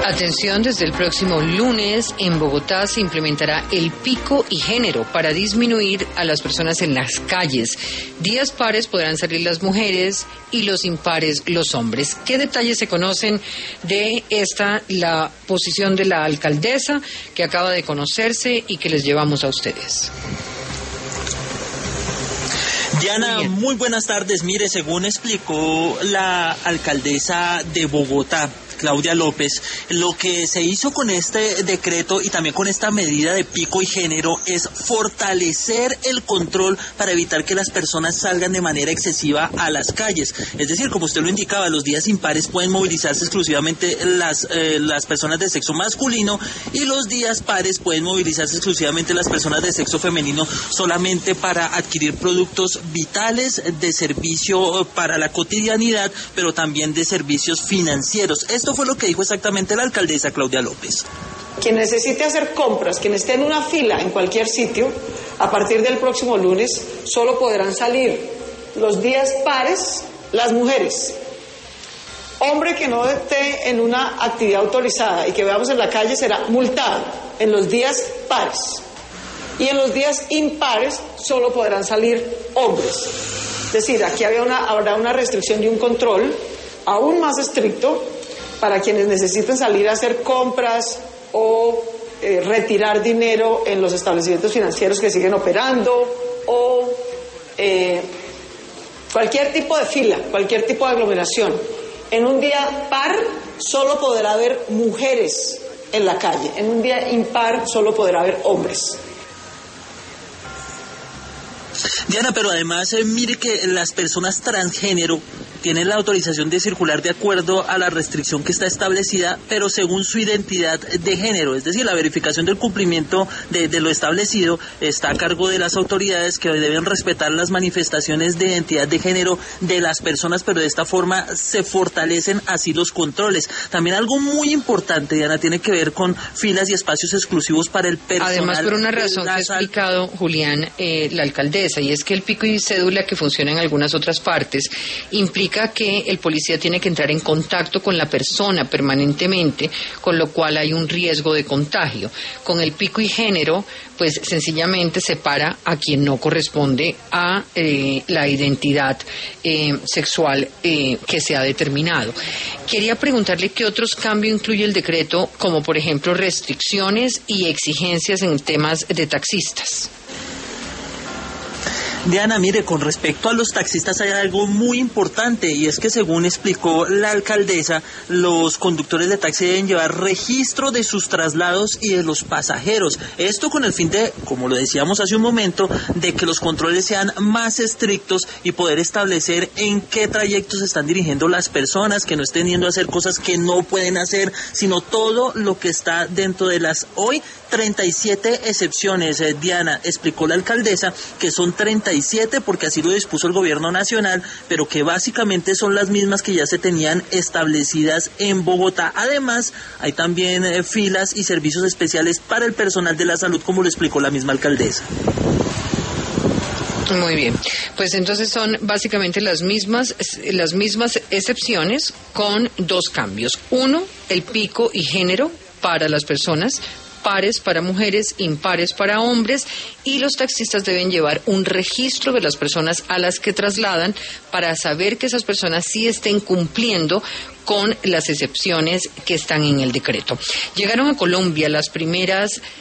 Atención, desde el próximo lunes en Bogotá se implementará el pico y género para disminuir a las personas en las calles. Días pares podrán salir las mujeres y los impares los hombres. ¿Qué detalles se conocen de la posición de la alcaldesa que acaba de conocerse y que les llevamos a ustedes? Diana, muy buenas tardes. Mire, según explicó la alcaldesa de Bogotá, Claudia López, lo que se hizo con este decreto y también con esta medida de pico y género es fortalecer el control para evitar que las personas salgan de manera excesiva a las calles. Es decir, como usted lo indicaba, los días impares pueden movilizarse exclusivamente las personas de sexo masculino y los días pares pueden movilizarse exclusivamente las personas de sexo femenino solamente para adquirir productos vitales de servicio para la cotidianidad, pero también de servicios financieros. Esto fue lo que dijo exactamente la alcaldesa Claudia López. Quien necesite hacer compras, quien esté en una fila en cualquier sitio, a partir del próximo lunes solo podrán salir los días pares las mujeres. Hombre que no esté en una actividad autorizada y que veamos en la calle será multado en los días pares. Y en los días impares solo podrán salir hombres. Es decir, aquí habrá una restricción y un control aún más estricto para quienes necesiten salir a hacer compras o retirar dinero en los establecimientos financieros que siguen operando o cualquier tipo de fila, cualquier tipo de aglomeración. En un día par solo podrá haber mujeres en la calle, en un día impar solo podrá haber hombres. Diana, pero además mire que las personas transgénero tienen la autorización de circular de acuerdo a la restricción que está establecida, pero según su identidad de género, es decir, la verificación del cumplimiento de lo establecido está a cargo de las autoridades que deben respetar las manifestaciones de identidad de género de las personas, pero de esta forma se fortalecen así los controles. También algo muy importante, Diana, tiene que ver con filas y espacios exclusivos para el personal. Además, por una razón que ha explicado Julián, la alcaldesa, y es que el pico y cédula que funciona en algunas otras partes implica que el policía tiene que entrar en contacto con la persona permanentemente, con lo cual hay un riesgo de contagio. Con el pico y género, pues sencillamente separa a quien no corresponde a la identidad sexual que se ha determinado. Quería preguntarle qué otros cambios incluye el decreto, como por ejemplo restricciones y exigencias en temas de taxistas. Diana, mire, con respecto a los taxistas hay algo muy importante y es que según explicó la alcaldesa, los conductores de taxi deben llevar registro de sus traslados y de los pasajeros. Esto con el fin de, como lo decíamos hace un momento, de que los controles sean más estrictos y poder establecer en qué trayectos se están dirigiendo las personas, que no estén yendo a hacer cosas que no pueden hacer, sino todo lo que está dentro de las hoy 37 excepciones. Diana, explicó la alcaldesa que son 37 porque así lo dispuso el gobierno nacional, pero que básicamente son las mismas que ya se tenían establecidas en Bogotá. Además, hay también filas y servicios especiales para el personal de la salud, como lo explicó la misma alcaldesa. Muy bien, pues entonces son básicamente las mismas excepciones con dos cambios. Uno, el pico y género para las personas, pares para mujeres, impares para hombres, y los taxistas deben llevar un registro de las personas a las que trasladan para saber que esas personas sí estén cumpliendo con las excepciones que están en el decreto. Llegaron a Colombia las primeras